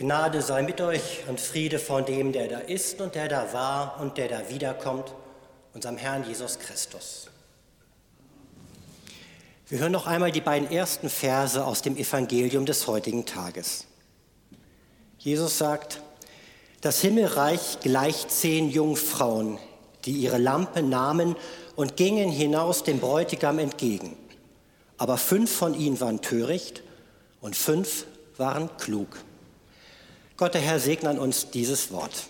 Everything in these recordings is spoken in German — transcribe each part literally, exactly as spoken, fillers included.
Gnade sei mit euch und Friede von dem, der da ist und der da war und der da wiederkommt, unserem Herrn Jesus Christus. Wir hören noch einmal die beiden ersten Verse aus dem Evangelium des heutigen Tages. Jesus sagt: Das Himmelreich gleicht zehn Jungfrauen, die ihre Lampe nahmen und gingen hinaus dem Bräutigam entgegen. Aber fünf von ihnen waren töricht und fünf waren klug. Gott, der Herr, segne an uns dieses Wort.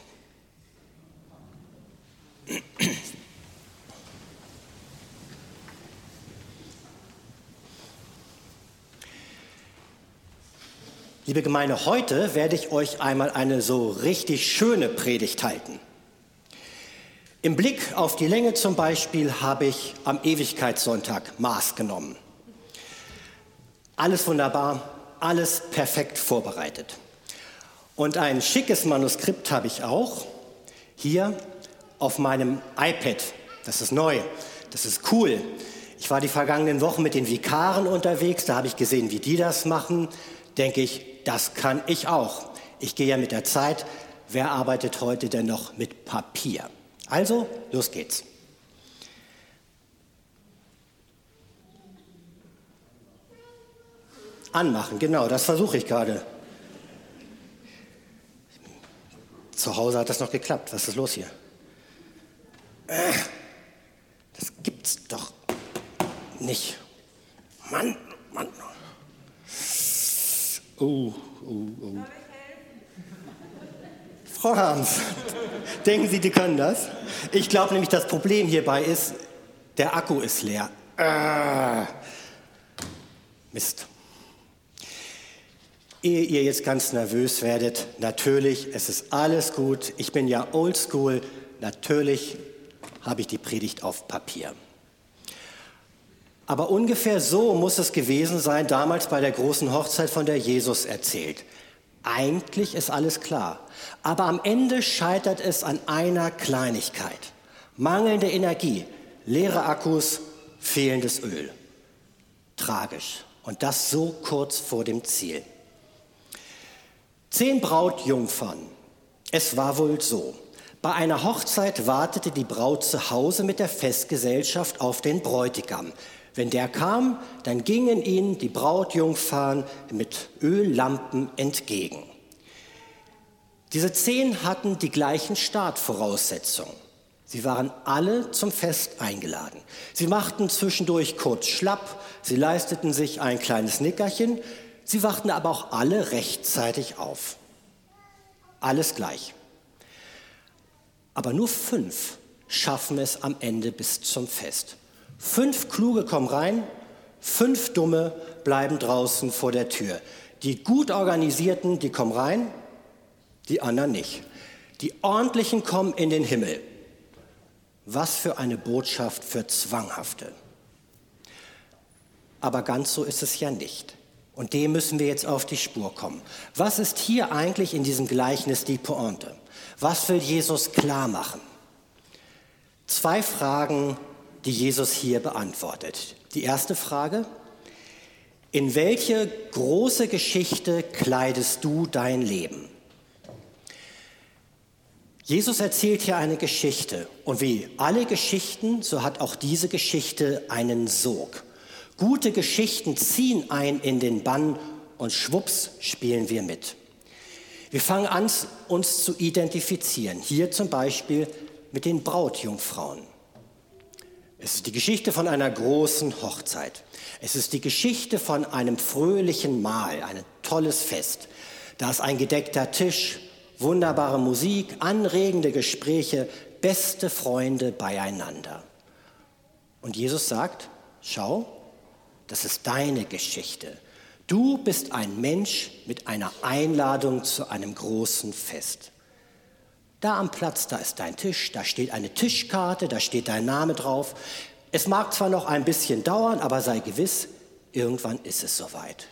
Liebe Gemeinde, heute werde ich euch einmal eine so richtig schöne Predigt halten. Im Blick auf die Länge zum Beispiel habe ich am Ewigkeitssonntag Maß genommen. Alles wunderbar, alles perfekt vorbereitet. Und ein schickes Manuskript habe ich auch hier auf meinem iPad. Das ist neu, das ist cool. Ich war die vergangenen Wochen mit den Vikaren unterwegs, da habe ich gesehen, wie die das machen. Denke ich, das kann ich auch. Ich gehe ja mit der Zeit. Wer arbeitet heute denn noch mit Papier? Also, los geht's. Anmachen, genau, das versuche ich gerade. Zu Hause hat das noch geklappt. Was ist los hier? Das gibt's doch nicht. Mann, Mann. Oh, oh, oh. Frau Harms, denken Sie, die können das? Ich glaube nämlich, das Problem hierbei ist, der Akku ist leer. Ah, Mist. Ehe ihr jetzt ganz nervös werdet, natürlich, es ist alles gut. Ich bin ja oldschool. Natürlich habe ich die Predigt auf Papier. Aber ungefähr so muss es gewesen sein, damals bei der großen Hochzeit, von der Jesus erzählt. Eigentlich ist alles klar, aber am Ende scheitert es an einer Kleinigkeit. Mangelnde Energie, leere Akkus, fehlendes Öl. Tragisch. Und das so kurz vor dem Ziel. Zehn Brautjungfern. Es war wohl so. Bei einer Hochzeit wartete die Braut zu Hause mit der Festgesellschaft auf den Bräutigam. Wenn der kam, dann gingen ihnen die Brautjungfern mit Öllampen entgegen. Diese zehn hatten die gleichen Startvoraussetzungen. Sie waren alle zum Fest eingeladen. Sie machten zwischendurch kurz schlapp, sie leisteten sich ein kleines Nickerchen, sie wachten aber auch alle rechtzeitig auf. Alles gleich. Aber nur fünf schaffen es am Ende bis zum Fest. Fünf Kluge kommen rein, fünf Dumme bleiben draußen vor der Tür. Die gut Organisierten, die kommen rein, die anderen nicht. Die Ordentlichen kommen in den Himmel. Was für eine Botschaft für Zwanghafte. Aber ganz so ist es ja nicht. Und dem müssen wir jetzt auf die Spur kommen. Was ist hier eigentlich in diesem Gleichnis die Pointe? Was will Jesus klar machen? Zwei Fragen, die Jesus hier beantwortet. Die erste Frage: In welche große Geschichte kleidest du dein Leben? Jesus erzählt hier eine Geschichte. Und wie alle Geschichten, so hat auch diese Geschichte einen Sog. Gute Geschichten ziehen ein in den Bann und schwupps spielen wir mit. Wir fangen an, uns zu identifizieren. Hier zum Beispiel mit den Brautjungfrauen. Es ist die Geschichte von einer großen Hochzeit. Es ist die Geschichte von einem fröhlichen Mahl, ein tolles Fest. Da ist ein gedeckter Tisch, wunderbare Musik, anregende Gespräche, beste Freunde beieinander. Und Jesus sagt: Schau, das ist deine Geschichte. Du bist ein Mensch mit einer Einladung zu einem großen Fest. Da am Platz, da ist dein Tisch, da steht eine Tischkarte, da steht dein Name drauf. Es mag zwar noch ein bisschen dauern, aber sei gewiss, irgendwann ist es soweit.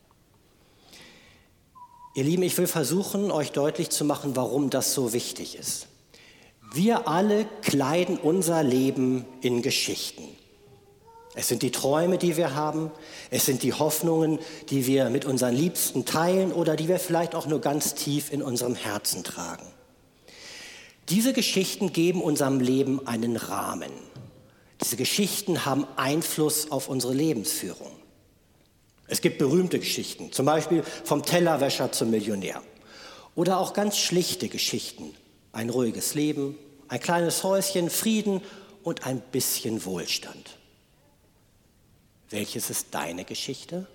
Ihr Lieben, ich will versuchen, euch deutlich zu machen, warum das so wichtig ist. Wir alle kleiden unser Leben in Geschichten. Es sind die Träume, die wir haben. Es sind die Hoffnungen, die wir mit unseren Liebsten teilen oder die wir vielleicht auch nur ganz tief in unserem Herzen tragen. Diese Geschichten geben unserem Leben einen Rahmen. Diese Geschichten haben Einfluss auf unsere Lebensführung. Es gibt berühmte Geschichten, zum Beispiel vom Tellerwäscher zum Millionär. Oder auch ganz schlichte Geschichten. Ein ruhiges Leben, ein kleines Häuschen, Frieden und ein bisschen Wohlstand. Welches ist deine Geschichte?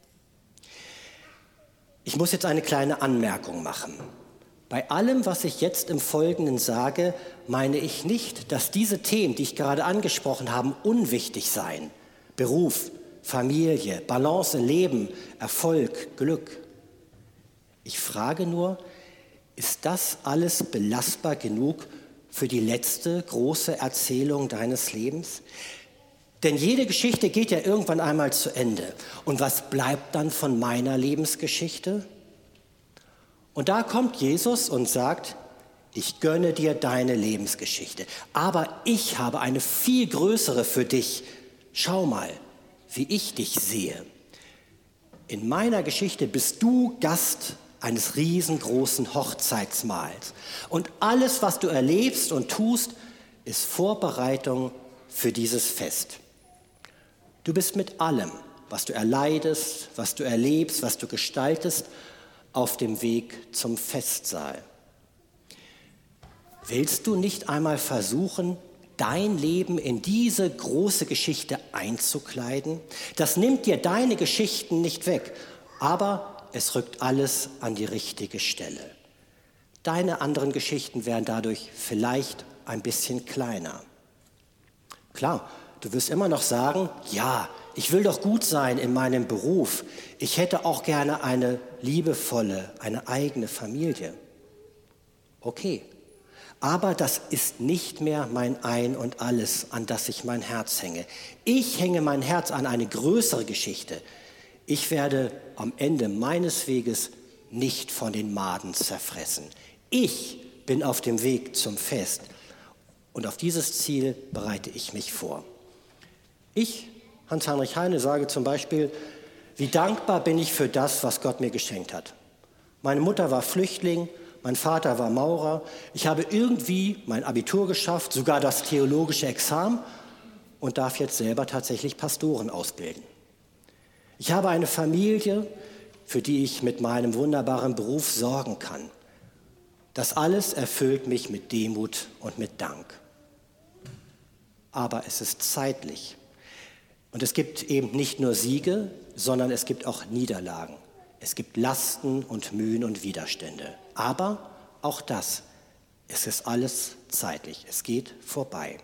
Ich muss jetzt eine kleine Anmerkung machen. Bei allem, was ich jetzt im Folgenden sage, meine ich nicht, dass diese Themen, die ich gerade angesprochen habe, unwichtig seien. Beruf, Familie, Balance, Leben, Erfolg, Glück. Ich frage nur, ist das alles belastbar genug für die letzte große Erzählung deines Lebens? Denn jede Geschichte geht ja irgendwann einmal zu Ende. Und was bleibt dann von meiner Lebensgeschichte? Und da kommt Jesus und sagt, ich gönne dir deine Lebensgeschichte, aber ich habe eine viel größere für dich. Schau mal, wie ich dich sehe. In meiner Geschichte bist du Gast eines riesengroßen Hochzeitsmahls. Und alles, was du erlebst und tust, ist Vorbereitung für dieses Fest. Du bist mit allem, was du erleidest, was du erlebst, was du gestaltest, auf dem Weg zum Festsaal. Willst du nicht einmal versuchen, dein Leben in diese große Geschichte einzukleiden? Das nimmt dir deine Geschichten nicht weg, aber es rückt alles an die richtige Stelle. Deine anderen Geschichten werden dadurch vielleicht ein bisschen kleiner. Klar, du wirst immer noch sagen, ja, ich will doch gut sein in meinem Beruf. Ich hätte auch gerne eine liebevolle, eine eigene Familie. Okay, aber das ist nicht mehr mein Ein und Alles, an das ich mein Herz hänge. Ich hänge mein Herz an eine größere Geschichte. Ich werde am Ende meines Weges nicht von den Maden zerfressen. Ich bin auf dem Weg zum Fest und auf dieses Ziel bereite ich mich vor. Ich, Hans-Heinrich Heine, sage zum Beispiel, wie dankbar bin ich für das, was Gott mir geschenkt hat. Meine Mutter war Flüchtling, mein Vater war Maurer. Ich habe irgendwie mein Abitur geschafft, sogar das theologische Examen und darf jetzt selber tatsächlich Pastoren ausbilden. Ich habe eine Familie, für die ich mit meinem wunderbaren Beruf sorgen kann. Das alles erfüllt mich mit Demut und mit Dank. Aber es ist zeitlich. Und es gibt eben nicht nur Siege, sondern es gibt auch Niederlagen. Es gibt Lasten und Mühen und Widerstände. Aber auch das, es ist alles zeitlich. Es geht vorbei.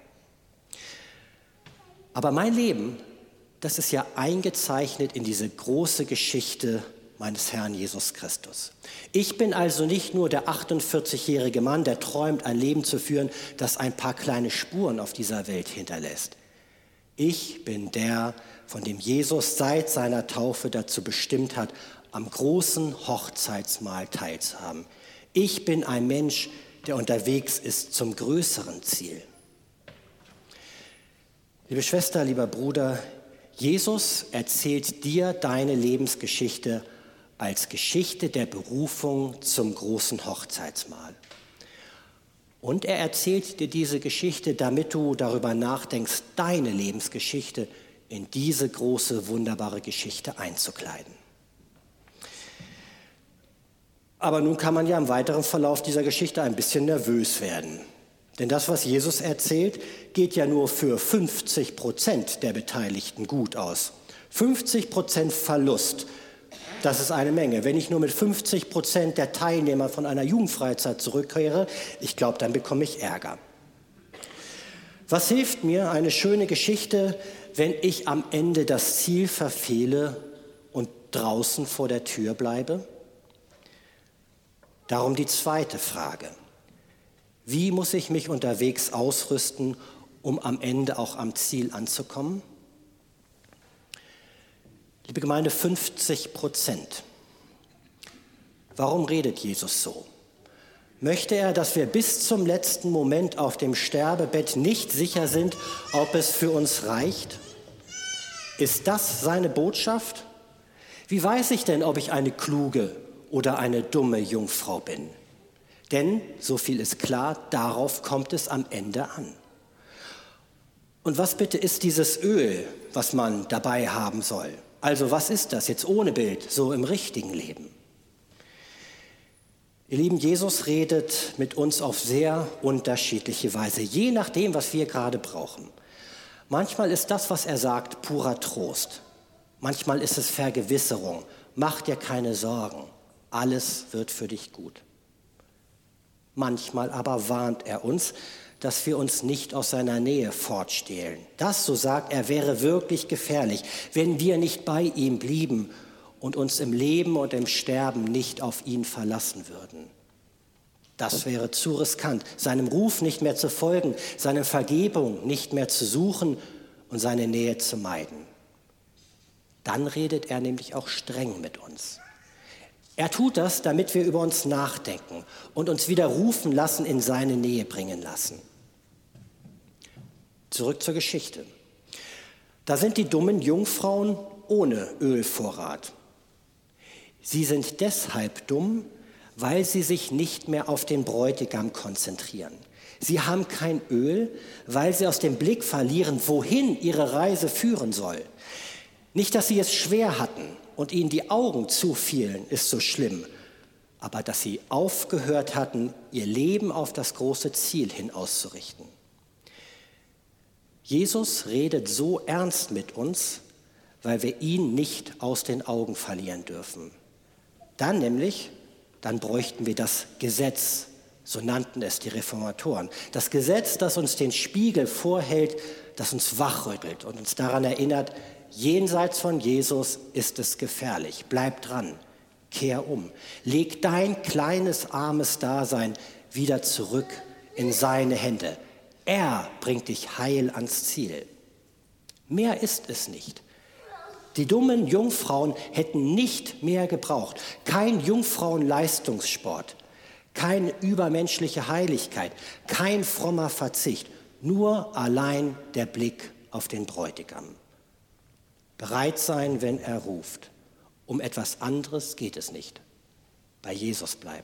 Aber mein Leben, das ist ja eingezeichnet in diese große Geschichte meines Herrn Jesus Christus. Ich bin also nicht nur der achtundvierzigjährige Mann, der träumt, ein Leben zu führen, das ein paar kleine Spuren auf dieser Welt hinterlässt. Ich bin der, von dem Jesus seit seiner Taufe dazu bestimmt hat, am großen Hochzeitsmahl teilzuhaben. Ich bin ein Mensch, der unterwegs ist zum größeren Ziel. Liebe Schwester, lieber Bruder, Jesus erzählt dir deine Lebensgeschichte als Geschichte der Berufung zum großen Hochzeitsmahl. Und er erzählt dir diese Geschichte, damit du darüber nachdenkst, deine Lebensgeschichte in diese große, wunderbare Geschichte einzukleiden. Aber nun kann man ja im weiteren Verlauf dieser Geschichte ein bisschen nervös werden. Denn das, was Jesus erzählt, geht ja nur für fünfzig Prozent der Beteiligten gut aus. fünfzig Prozent Verlust, das ist eine Menge. Wenn ich nur mit fünfzig Prozent der Teilnehmer von einer Jugendfreizeit zurückkehre, ich glaube, dann bekomme ich Ärger. Was hilft mir eine schöne Geschichte, wenn ich am Ende das Ziel verfehle und draußen vor der Tür bleibe? Darum die zweite Frage. Wie muss ich mich unterwegs ausrüsten, um am Ende auch am Ziel anzukommen? Liebe Gemeinde, fünfzig Prozent. Warum redet Jesus so? Möchte er, dass wir bis zum letzten Moment auf dem Sterbebett nicht sicher sind, ob es für uns reicht? Ist das seine Botschaft? Wie weiß ich denn, ob ich eine kluge oder eine dumme Jungfrau bin? Denn, so viel ist klar, darauf kommt es am Ende an. Und was bitte ist dieses Öl, was man dabei haben soll? Also was ist das jetzt ohne Bild, so im richtigen Leben? Ihr Lieben, Jesus redet mit uns auf sehr unterschiedliche Weise, je nachdem, was wir gerade brauchen. Manchmal ist das, was er sagt, purer Trost. Manchmal ist es Vergewisserung. Mach dir keine Sorgen, alles wird für dich gut. Manchmal aber warnt er uns, dass wir uns nicht aus seiner Nähe fortstehlen. Das, so sagt er, wäre wirklich gefährlich, wenn wir nicht bei ihm blieben und uns im Leben und im Sterben nicht auf ihn verlassen würden. Das wäre zu riskant, seinem Ruf nicht mehr zu folgen, seine Vergebung nicht mehr zu suchen und seine Nähe zu meiden. Dann redet er nämlich auch streng mit uns. Er tut das, damit wir über uns nachdenken und uns wieder rufen lassen, in seine Nähe bringen lassen. Zurück zur Geschichte. Da sind die dummen Jungfrauen ohne Ölvorrat. Sie sind deshalb dumm, weil sie sich nicht mehr auf den Bräutigam konzentrieren. Sie haben kein Öl, weil sie aus dem Blick verlieren, wohin ihre Reise führen soll. Nicht, dass sie es schwer hatten und ihnen die Augen zufielen, ist so schlimm, aber dass sie aufgehört hatten, ihr Leben auf das große Ziel hin auszurichten. Jesus redet so ernst mit uns, weil wir ihn nicht aus den Augen verlieren dürfen. Dann nämlich, dann bräuchten wir das Gesetz, so nannten es die Reformatoren. Das Gesetz, das uns den Spiegel vorhält, das uns wachrüttelt und uns daran erinnert, jenseits von Jesus ist es gefährlich. Bleib dran, kehr um. Leg dein kleines, armes Dasein wieder zurück in seine Hände. Er bringt dich heil ans Ziel. Mehr ist es nicht. Die dummen Jungfrauen hätten nicht mehr gebraucht. Kein Jungfrauenleistungssport, keine übermenschliche Heiligkeit, kein frommer Verzicht, nur allein der Blick auf den Bräutigam. Bereit sein, wenn er ruft. Um etwas anderes geht es nicht. Bei Jesus bleiben.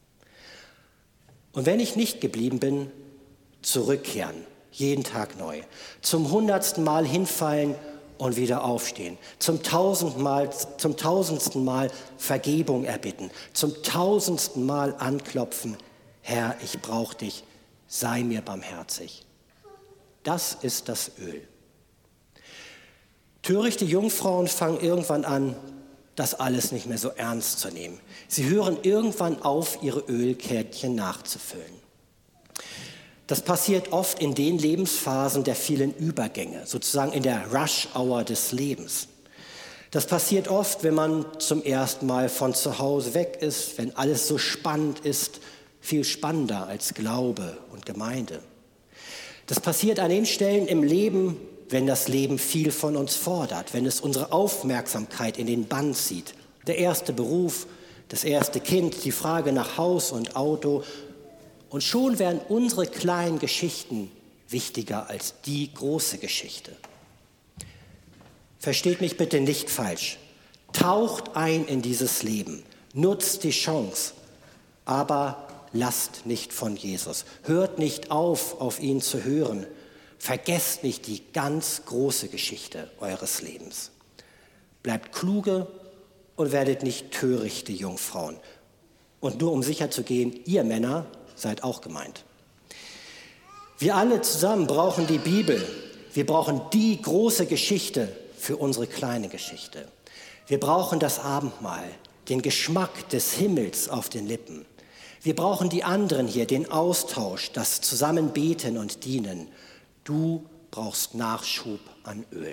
Und wenn ich nicht geblieben bin, zurückkehren, jeden Tag neu. Zum hundertsten Mal hinfallen und wieder aufstehen. Zum tausendsten Mal, zum tausendsten Mal Vergebung erbitten. Zum tausendsten Mal anklopfen. Herr, ich brauche dich, sei mir barmherzig. Das ist das Öl. Törichte Jungfrauen fangen irgendwann an, das alles nicht mehr so ernst zu nehmen. Sie hören irgendwann auf, ihre Ölkärtchen nachzufüllen. Das passiert oft in den Lebensphasen der vielen Übergänge, sozusagen in der Rush-Hour des Lebens. Das passiert oft, wenn man zum ersten Mal von zu Hause weg ist, wenn alles so spannend ist, viel spannender als Glaube und Gemeinde. Das passiert an den Stellen im Leben, wenn das Leben viel von uns fordert, wenn es unsere Aufmerksamkeit in den Bann zieht. Der erste Beruf, das erste Kind, die Frage nach Haus und Auto. Und schon werden unsere kleinen Geschichten wichtiger als die große Geschichte. Versteht mich bitte nicht falsch. Taucht ein in dieses Leben, nutzt die Chance, aber lasst nicht von Jesus. Hört nicht auf, auf ihn zu hören. Vergesst nicht die ganz große Geschichte eures Lebens. Bleibt kluge und werdet nicht törichte Jungfrauen. Und nur um sicher zu gehen, ihr Männer seid auch gemeint. Wir alle zusammen brauchen die Bibel. Wir brauchen die große Geschichte für unsere kleine Geschichte. Wir brauchen das Abendmahl, den Geschmack des Himmels auf den Lippen. Wir brauchen die anderen hier, den Austausch, das Zusammenbeten und Dienen. Du brauchst Nachschub an Öl.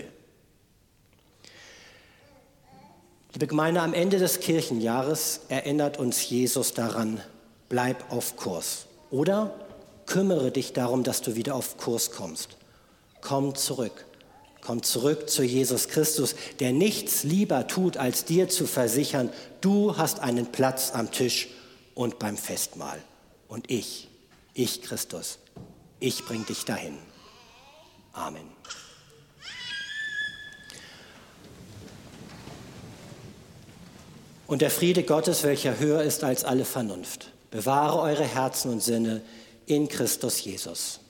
Liebe Gemeinde, am Ende des Kirchenjahres erinnert uns Jesus daran, bleib auf Kurs. Oder kümmere dich darum, dass du wieder auf Kurs kommst. Komm zurück. Komm zurück zu Jesus Christus, der nichts lieber tut, als dir zu versichern, du hast einen Platz am Tisch und beim Festmahl. Und ich, ich Christus, ich bring dich dahin. Amen. Und der Friede Gottes, welcher höher ist als alle Vernunft, bewahre eure Herzen und Sinne in Christus Jesus.